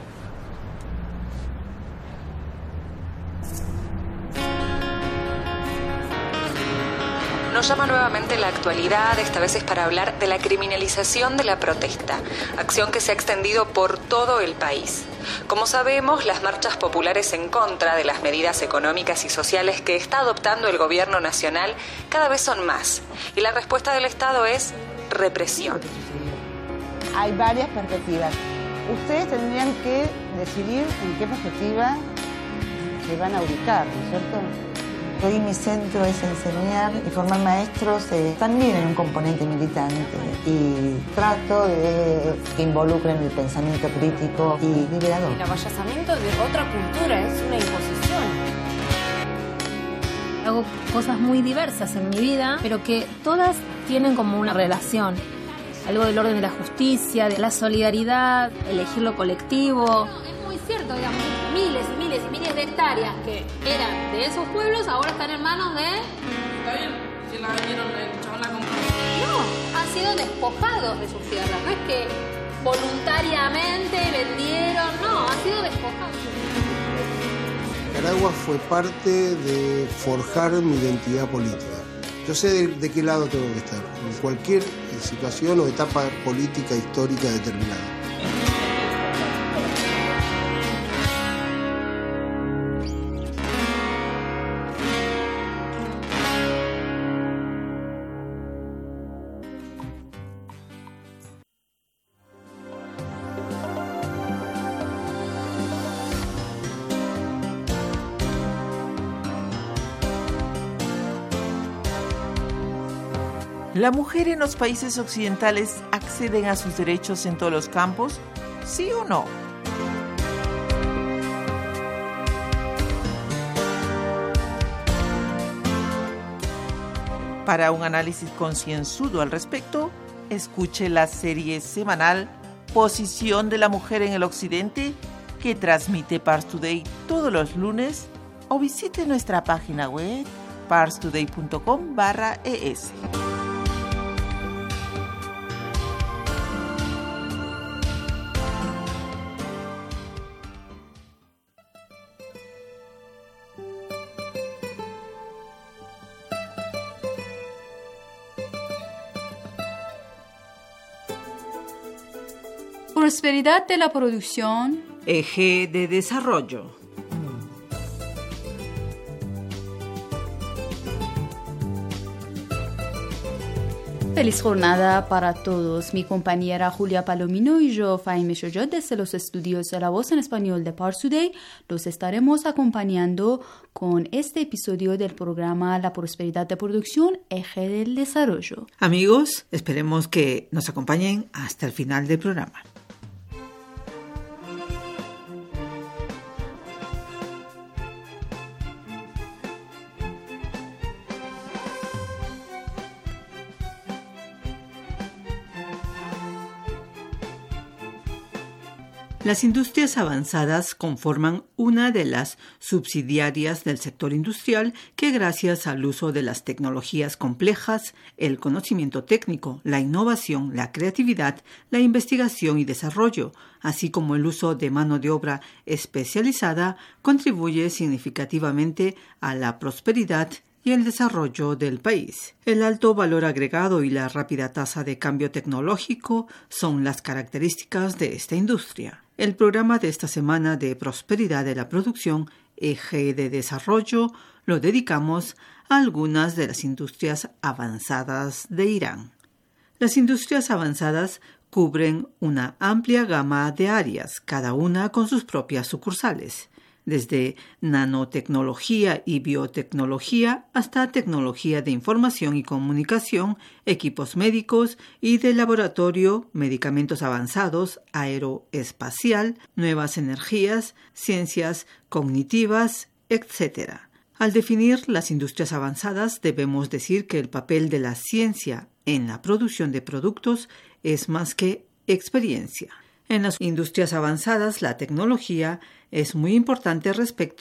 Speaker 20: Nos llama nuevamente la actualidad, esta vez es para hablar de la criminalización de la protesta, acción que se ha extendido por todo el país. Como sabemos, las marchas populares en contra de las medidas económicas y sociales que está adoptando el gobierno nacional cada vez son más, y la respuesta del Estado es represión.
Speaker 19: Hay varias perspectivas. Ustedes tendrían que decidir en qué perspectiva se van a ubicar, ¿no es cierto?
Speaker 23: Hoy mi centro es enseñar y formar maestros eh, también en un componente militante y trato de que involucren el pensamiento crítico y liberador.
Speaker 24: El avallazamiento de otra cultura es una imposición.
Speaker 11: Hago cosas muy diversas en mi vida, pero que todas tienen como una relación. Algo del orden de la justicia, de la solidaridad, elegir lo colectivo.
Speaker 25: Muy cierto, digamos, miles y miles y miles de hectáreas que eran de esos pueblos ahora están en manos de...
Speaker 26: Está bien, si la vendieron, el chabón la compró.
Speaker 25: No, han sido despojados de sus tierras, no es que voluntariamente vendieron, no, han sido despojados.
Speaker 7: Nicaragua fue parte de forjar mi identidad política. Yo sé de, de qué lado tengo que estar, en cualquier situación o etapa política histórica determinada.
Speaker 27: ¿La mujer en los países occidentales acceden a sus derechos en todos los campos? ¿Sí o no? Para un análisis concienzudo al respecto, escuche la serie semanal Posición de la Mujer en el Occidente, que transmite Pars Today todos los lunes, o visite nuestra página web parstoday punto com barra es.
Speaker 28: Prosperidad de la producción.
Speaker 4: Eje de desarrollo.
Speaker 28: Feliz jornada para todos. Mi compañera Julia Palomino y yo, Faime Shoyot, desde los estudios de La Voz en Español de Pars Today, los estaremos acompañando con este episodio del programa La Prosperidad de Producción, Eje del Desarrollo.
Speaker 4: Amigos, esperemos que nos acompañen hasta el final del programa. Las industrias avanzadas conforman una de las subsidiarias del sector industrial que, gracias al uso de las tecnologías complejas, el conocimiento técnico, la innovación, la creatividad, la investigación y desarrollo, así como el uso de mano de obra especializada, contribuye significativamente a la prosperidad y el desarrollo del país. El alto valor agregado y la rápida tasa de cambio tecnológico son las características de esta industria. El programa de esta semana de Prosperidad de la Producción, Eje de Desarrollo, lo dedicamos a algunas de las industrias avanzadas de Irán. Las industrias avanzadas cubren una amplia gama de áreas, cada una con sus propias sucursales, desde nanotecnología y biotecnología hasta tecnología de información y comunicación, equipos médicos y de laboratorio, medicamentos avanzados, aeroespacial, nuevas energías, ciencias cognitivas, etcétera. Al definir las industrias avanzadas, debemos decir que el papel de la ciencia en la producción de productos es más que experiencia. En las industrias avanzadas, la tecnología es muy importante respecto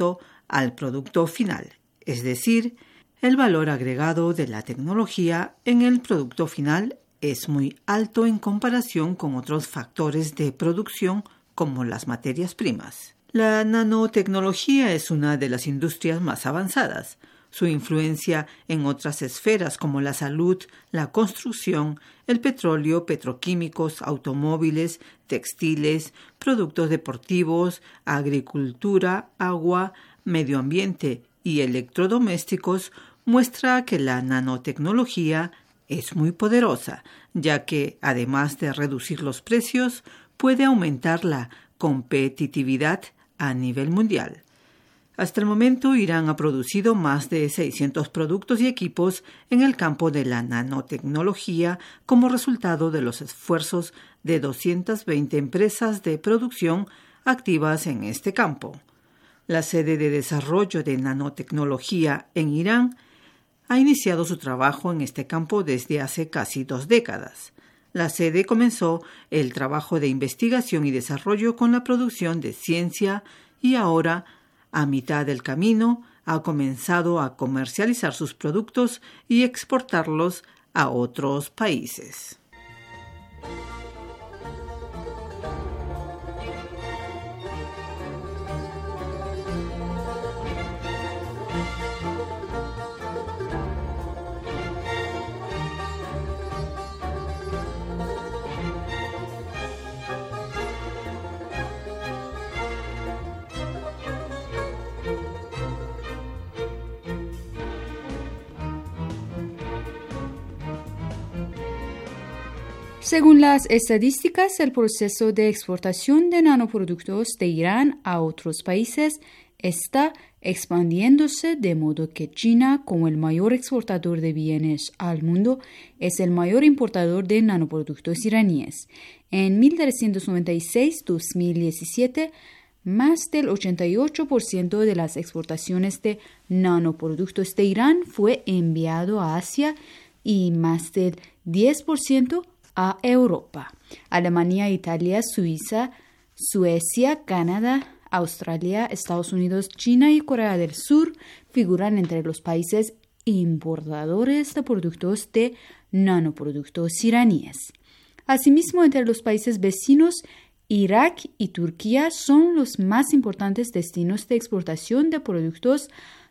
Speaker 4: al producto final, es decir, el valor agregado de la tecnología en el producto final es muy alto en comparación con otros factores de producción como las materias primas. La nanotecnología es una de las industrias más avanzadas. Su influencia en otras esferas como la salud, la construcción, el petróleo, petroquímicos, automóviles, textiles, productos deportivos, agricultura, agua, medio ambiente y electrodomésticos muestra que la nanotecnología es muy poderosa, ya que, además de reducir los precios, puede aumentar la competitividad a nivel mundial. Hasta el momento, Irán ha producido más de seiscientos productos y equipos en el campo de la nanotecnología como resultado de los esfuerzos de doscientas veinte empresas de producción activas en este campo. La sede de desarrollo de nanotecnología en Irán ha iniciado su trabajo en este campo desde hace casi dos décadas. La sede comenzó el trabajo de investigación y desarrollo con la producción de ciencia y ahora, a mitad del camino, ha comenzado a comercializar sus productos y exportarlos a otros países.
Speaker 28: Según las estadísticas, el proceso de exportación de nanoproductos de Irán a otros países está expandiéndose de modo que China, como el mayor exportador de bienes al mundo, es el mayor importador de nanoproductos iraníes. En mil trescientos noventa y seis a dos mil diecisiete, más del ochenta y ocho por ciento de las exportaciones de nanoproductos de Irán fue enviado a Asia y más del diez por ciento a Europa. Alemania, Italia, Suiza, Suecia, Canadá, Australia, Estados Unidos, China y Corea del Sur figuran entre los países importadores de productos de nanoproductos iraníes. Asimismo, entre los países vecinos, Irak y Turquía son los más importantes destinos de exportación de productos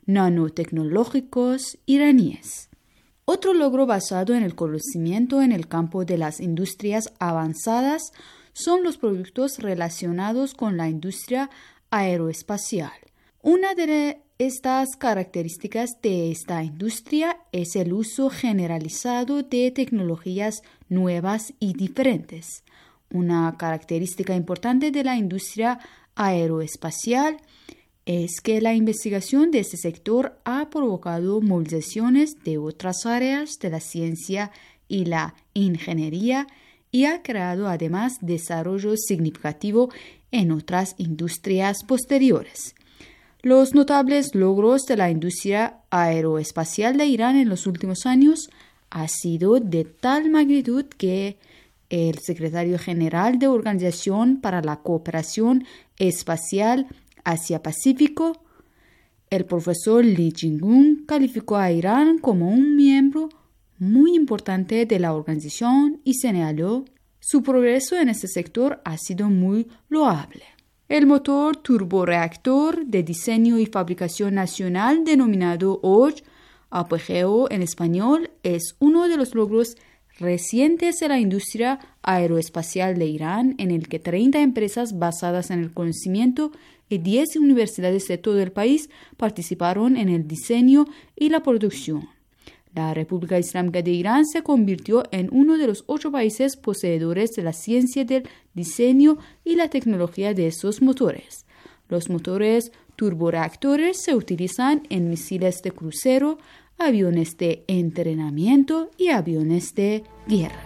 Speaker 28: nanotecnológicos iraníes. Otro logro basado en el conocimiento en el campo de las industrias avanzadas son los productos relacionados con la industria aeroespacial. Una de estas características de esta industria es el uso generalizado de tecnologías nuevas y diferentes. Una característica importante de la industria aeroespacial es que la investigación de este sector ha provocado movilizaciones de otras áreas de la ciencia y la ingeniería y ha creado además desarrollo significativo en otras industrias posteriores. Los notables logros de la industria aeroespacial de Irán en los últimos años han sido de tal magnitud que el secretario general de Organización para la Cooperación Espacial Asia-Pacífico, el profesor Lee Jin-gun, calificó a Irán como un miembro muy importante de la organización y señaló: su progreso en este sector ha sido muy loable. El motor turborreactor de diseño y fabricación nacional denominado O J, apogeo en español, es uno de los logros recientes de la industria aeroespacial de Irán, en el que treinta empresas basadas en el conocimiento y diez universidades de todo el país participaron en el diseño y la producción. La República Islámica de Irán se convirtió en uno de los ocho países poseedores de la ciencia del diseño y la tecnología de esos motores. Los motores turborreactores se utilizan en misiles de crucero, aviones de entrenamiento y aviones de guerra.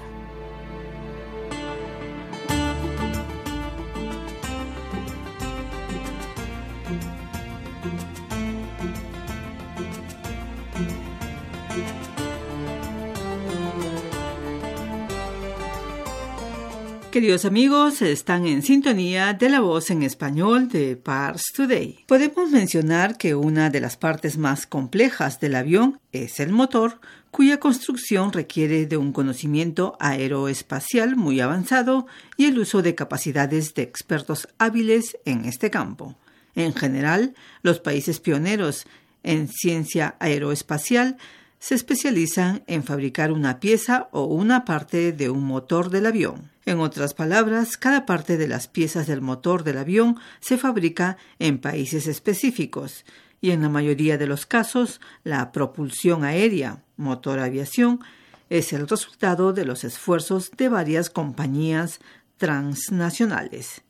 Speaker 4: Queridos amigos, están en sintonía de la voz en español de Pars Today. Podemos mencionar que una de las partes más complejas del avión es el motor, cuya construcción requiere de un conocimiento aeroespacial muy avanzado y el uso de capacidades de expertos hábiles en este campo. En general, los países pioneros en ciencia aeroespacial se especializan en fabricar una pieza o una parte de un motor del avión. En otras palabras, cada parte de las piezas del motor del avión se fabrica en países específicos y en la mayoría de los casos la propulsión aérea, motor aviación, es el resultado de los esfuerzos de varias compañías transnacionales.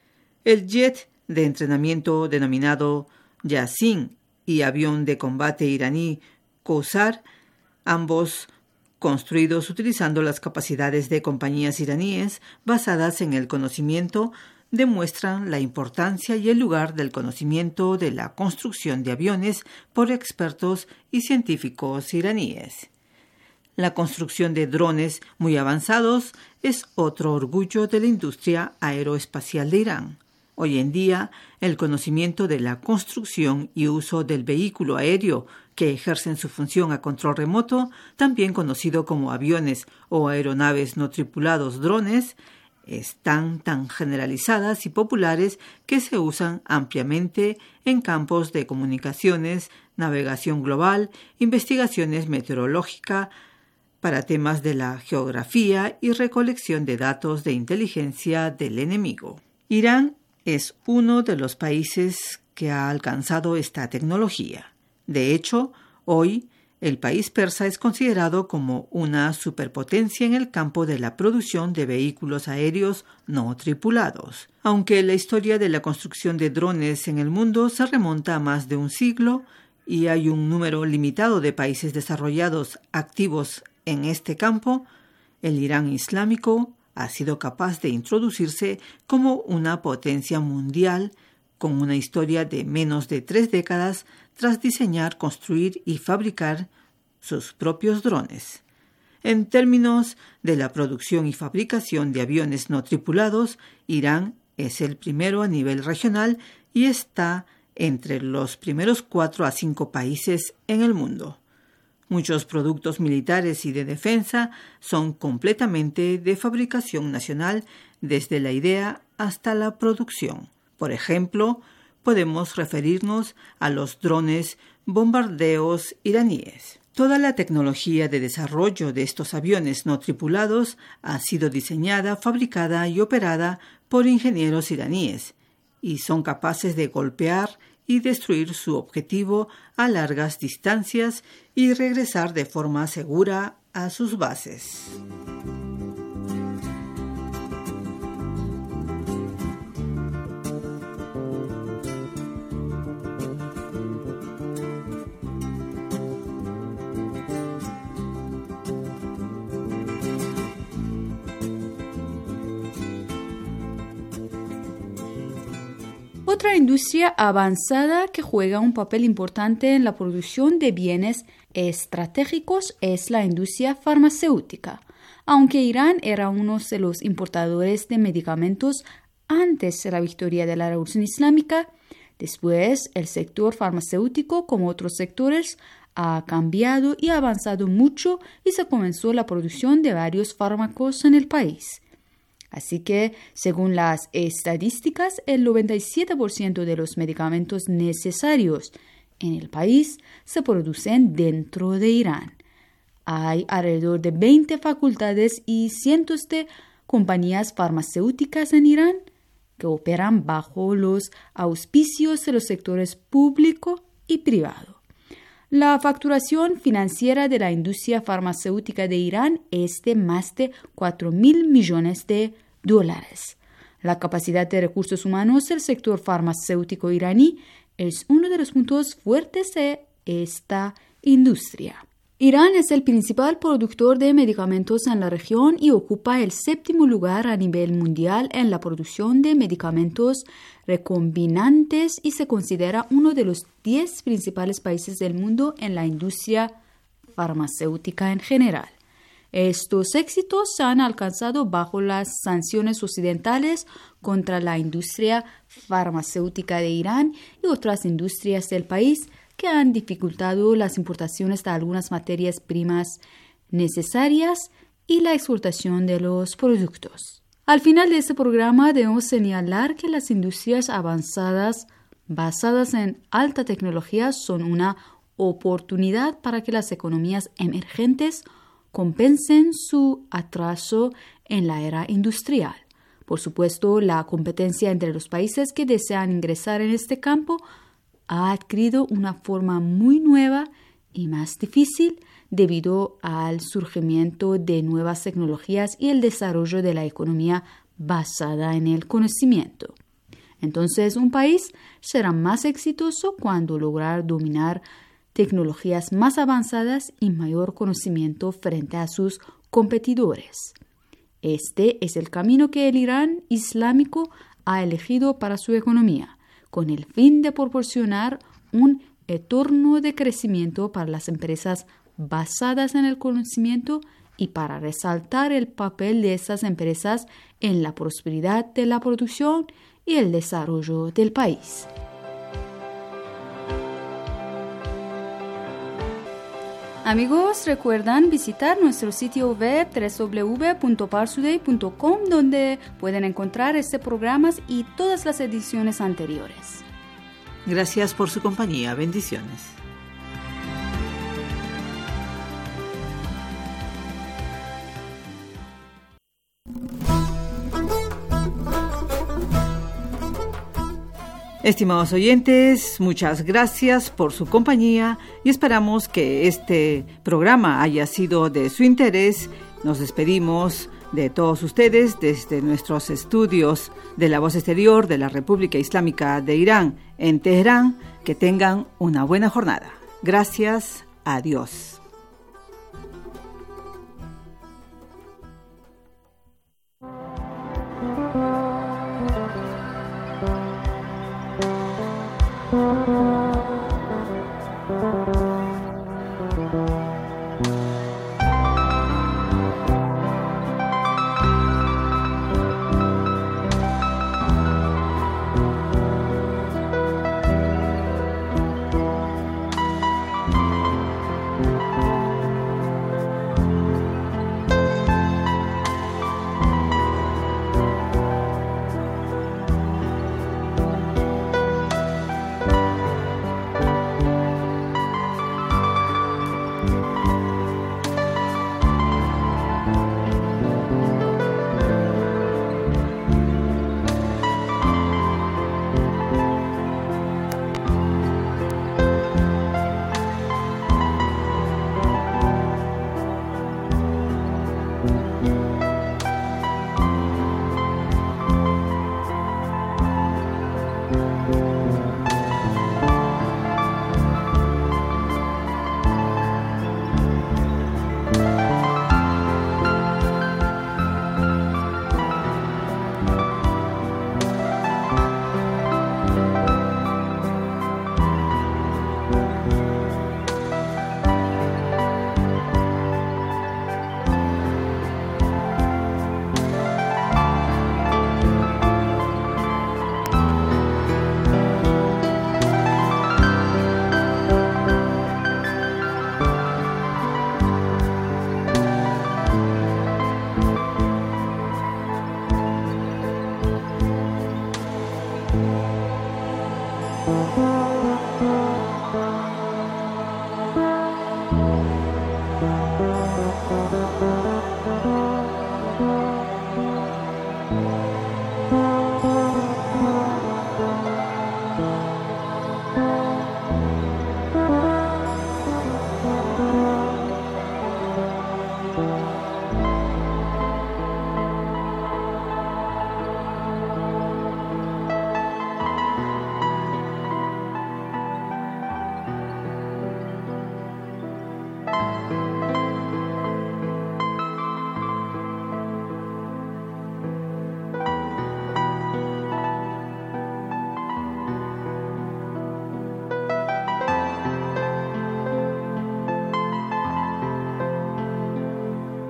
Speaker 4: El jet de entrenamiento denominado Yasin y avión de combate iraní Kousar, ambos construidos utilizando las capacidades de compañías iraníes basadas en el conocimiento, demuestran la importancia y el lugar del conocimiento de la construcción de aviones por expertos y científicos iraníes. La construcción de drones muy avanzados es otro orgullo de la industria aeroespacial de Irán. Hoy en día, el conocimiento de la construcción y uso del vehículo aéreo que ejercen su función a control remoto, también conocido como aviones o aeronaves no tripulados drones, están tan generalizadas y populares que se usan ampliamente en campos de comunicaciones, navegación global, investigaciones meteorológicas, para temas de la geografía y recolección de datos de inteligencia del enemigo. Irán es uno de los países que ha alcanzado esta tecnología. De hecho, hoy el país persa es considerado como una superpotencia en el campo de la producción de vehículos aéreos no tripulados. Aunque la historia de la construcción de drones en el mundo se remonta a más de un siglo y hay un número limitado de países desarrollados activos en este campo, el Irán islámico ha sido capaz de introducirse como una potencia mundial con una historia de menos de tres décadas tras diseñar, construir y fabricar sus propios drones. En términos de la producción y fabricación de aviones no tripulados, Irán es el primero a nivel regional y está entre los primeros cuatro a cinco países en el mundo. Muchos productos militares y de defensa son completamente de fabricación nacional, desde la idea hasta la producción. Por ejemplo, podemos referirnos a los drones bombardeos iraníes. Toda la tecnología de desarrollo de estos aviones no tripulados ha sido diseñada, fabricada y operada por ingenieros iraníes y son capaces de golpear y destruir su objetivo a largas distancias y regresar de forma segura a sus bases.
Speaker 28: Otra industria avanzada que juega un papel importante en la producción de bienes estratégicos es la industria farmacéutica. Aunque Irán era uno de los importadores de medicamentos antes de la victoria de la Revolución Islámica, después el sector farmacéutico, como otros sectores, ha cambiado y ha avanzado mucho y se comenzó la producción de varios fármacos en el país. Así que, según las estadísticas, el noventa y siete por ciento de los medicamentos necesarios en el país se producen dentro de Irán. Hay alrededor de veinte facultades y cientos de compañías farmacéuticas en Irán que operan bajo los auspicios de los sectores público y privado. La facturación financiera de la industria farmacéutica de Irán es de más de cuatro mil millones de dólares. La capacidad de recursos humanos del sector farmacéutico iraní es uno de los puntos fuertes de esta industria. Irán es el principal productor de medicamentos en la región y ocupa el séptimo lugar a nivel mundial en la producción de medicamentos recombinantes y se considera uno de los diez principales países del mundo en la industria farmacéutica en general. Estos éxitos se han alcanzado bajo las sanciones occidentales contra la industria farmacéutica de Irán y otras industrias del país que han dificultado las importaciones de algunas materias primas necesarias y la exportación de los productos. Al final de este programa debemos señalar que las industrias avanzadas basadas en alta tecnología son una oportunidad para que las economías emergentes compensen su atraso en la era industrial. Por supuesto, la competencia entre los países que desean ingresar en este campo ha adquirido una forma muy nueva y más difícil debido al surgimiento de nuevas tecnologías y el desarrollo de la economía basada en el conocimiento. Entonces, un país será más exitoso cuando lograr dominar tecnologías más avanzadas y mayor conocimiento frente a sus competidores. Este es el camino que el Irán islámico ha elegido para su economía, con el fin de proporcionar un entorno de crecimiento para las empresas basadas en el conocimiento y para resaltar el papel de estas empresas en la prosperidad de la producción y el desarrollo del país. Amigos, recuerdan visitar nuestro sitio web doble u doble u doble u punto parstoday punto com donde pueden encontrar este programa y todas las ediciones anteriores.
Speaker 4: Gracias por su compañía. Bendiciones. Estimados oyentes, muchas gracias por su compañía y esperamos que este programa haya sido de su interés. Nos despedimos de todos ustedes desde nuestros estudios de la Voz Exterior de la República Islámica de Irán en Teherán. Que tengan una buena jornada. Gracias. Adiós.